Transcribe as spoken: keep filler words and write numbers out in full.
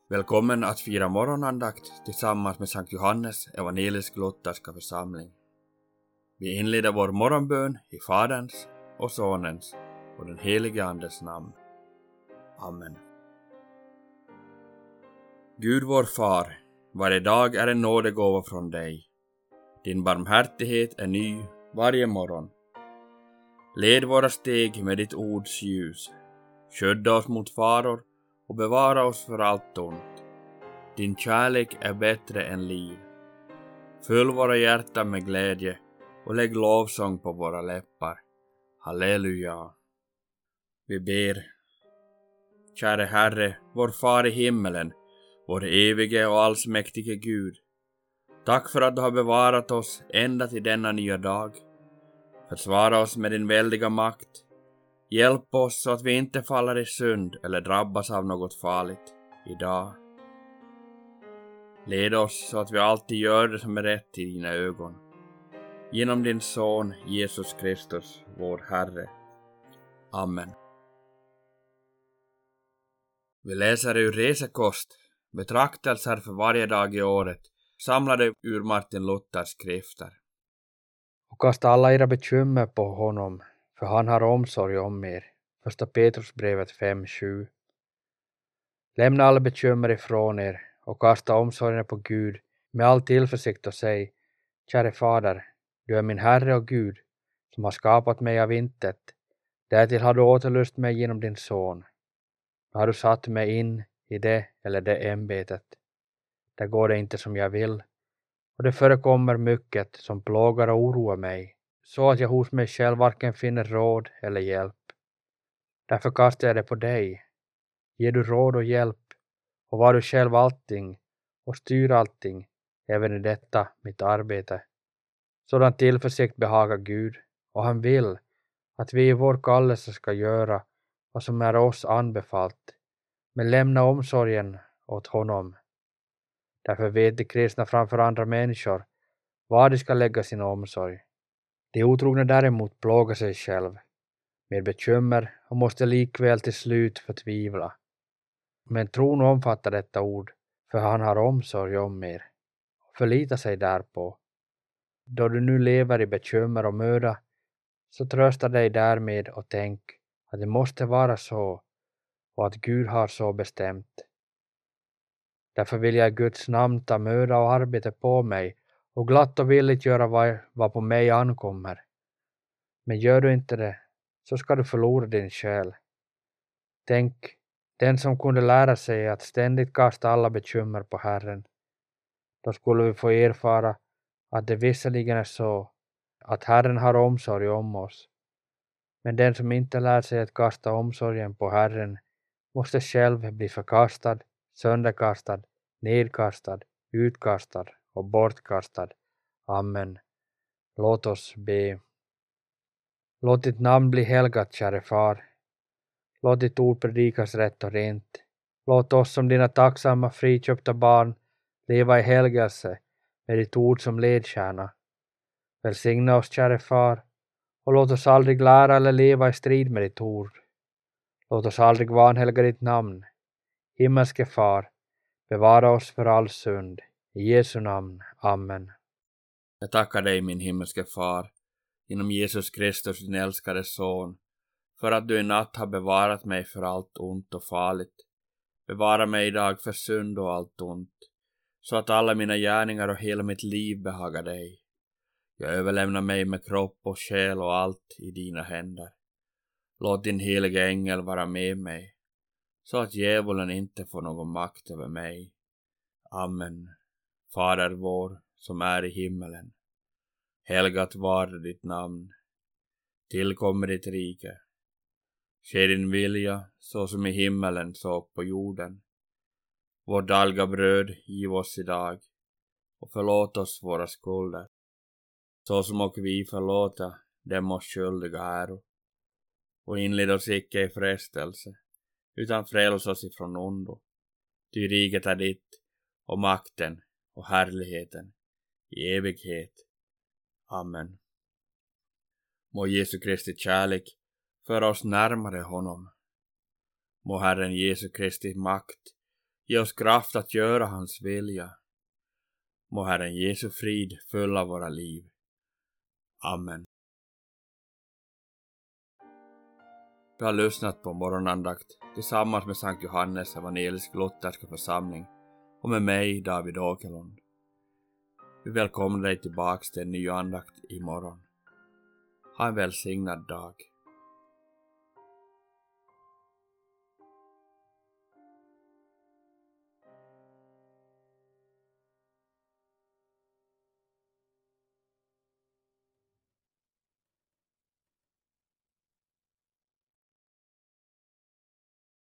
Välkommen att fira morgonandakt tillsammans med Sankt Johannes evangelisk-lutherska församling. Vi inleder vår morgonbön i Faderns och Sonens och den helige Andes namn. Amen. Gud vår far, varje dag är en nådegåva från dig. Din barmhärtighet är ny varje morgon. Led våra steg med ditt ords ljus. Skydda oss mot faror och bevara oss för allt ont. Din kärlek är bättre än liv. Fyll våra hjärtan med glädje och lägg lovsång på våra läppar. Halleluja. Vi ber. Käre Herre, vår far i himmelen, vår evige och allsmäktige Gud. Tack för att du har bevarat oss ända till denna nya dag. Försvara oss med din väldiga makt. Hjälp oss så att vi inte faller i synd eller drabbas av något farligt idag. Led oss så att vi alltid gör det som är rätt i dina ögon. Genom din son Jesus Kristus, vår Herre. Amen. Vi läser ur Resekost, betraktelser för varje dag i året, samlade ur Martin Luthers skrifter. Och kasta alla era bekymmer på honom, för han har omsorg om er. Första Petrusbrevet fem sju. Lämna alla bekymmer ifrån er och kasta omsorgen på Gud med all tillförsikt och säg: Käre Fader, du är min Herre och Gud, som har skapat mig av intet. Därtill har du återlöst mig genom din son. Nu har du satt mig in i det eller det ämbetet. Där går det inte som jag vill, och det förekommer mycket som plågar och oroar mig, så att jag hos mig själv varken finner råd eller hjälp. Därför kastar jag det på dig. Ger du råd och hjälp, och var du själv allting, och styr allting, även i detta mitt arbete. Sådan tillförsikt behagar Gud, och han vill att vi i vår kallelse ska göra vad som är oss anbefallt, men lämna omsorgen åt honom. Därför vet de kristna framför andra människor var de ska lägga sin omsorg. De otrogna däremot plågar sig själv med bekymmer och måste likväl till slut förtvivla. Men tron omfattar detta ord, för han har omsorg om er, och förlita sig därpå. Då du nu lever i bekymmer och möda, så trösta dig därmed och tänk att det måste vara så och att Gud har så bestämt. Därför vill jag i Guds namn ta möda och arbete på mig och glatt och villigt göra vad, vad på mig ankommer. Men gör du inte det, så ska du förlora din själ. Tänk, den som kunde lära sig att ständigt kasta alla bekymmer på Herren. Då skulle vi få erfara att det visserligen är så att Herren har omsorg om oss. Men den som inte lär sig att kasta omsorgen på Herren måste själv bli förkastad, sönderkastad, nedkastad, utkastad och bortkastad. Amen. Låt oss be. Låt ditt namn bli helgat, käre far. Låt ditt ord predikas rätt och rent. Låt oss som dina tacksamma friköpta barn leva i helgelse med ditt ord som ledstjärna. Välsigna oss, käre far, och låt oss aldrig lära eller leva i strid med ditt ord. Låt oss aldrig vanhelga ditt namn. Himmelske far, bevara oss för all synd. I Jesu namn. Amen. Jag tackar dig, min himmelske far, genom Jesus Kristus, din älskade son, för att du i natt har bevarat mig för allt ont och farligt. Bevara mig idag för synd och allt ont, så att alla mina gärningar och hela mitt liv behagar dig. Jag överlämnar mig med kropp och själ och allt i dina händer. Låt din heliga ängel vara med mig, så att djävulen inte får någon makt över mig. Amen. Fader vår, som är i himmelen. Helgat var ditt namn. Tillkommer ditt rike. Ske din vilja, så som i himmelen så på jorden. Vår dagliga bröd giv oss idag, och förlåt oss våra skulder, så som och vi förlåta dem oss skyldiga äro. Och inled oss icke i frestelse, utan fräls oss ifrån ondo. Ty riket är ditt, och makten och härligheten i evighet. Amen. Må Jesu Kristi kärlek föra oss närmare honom. Må Herren Jesu Kristi makt Ge oss kraft att göra hans vilja. Må Herren Jesu frid fylla våra liv. Amen. Vi har lyssnat på morgonandakt tillsammans med Sankt Johannes evangelisk-lutherska församling och med mig, David Åkerlund. Vi välkomnar dig tillbaks till en ny andakt imorgon. Ha en välsignad dag.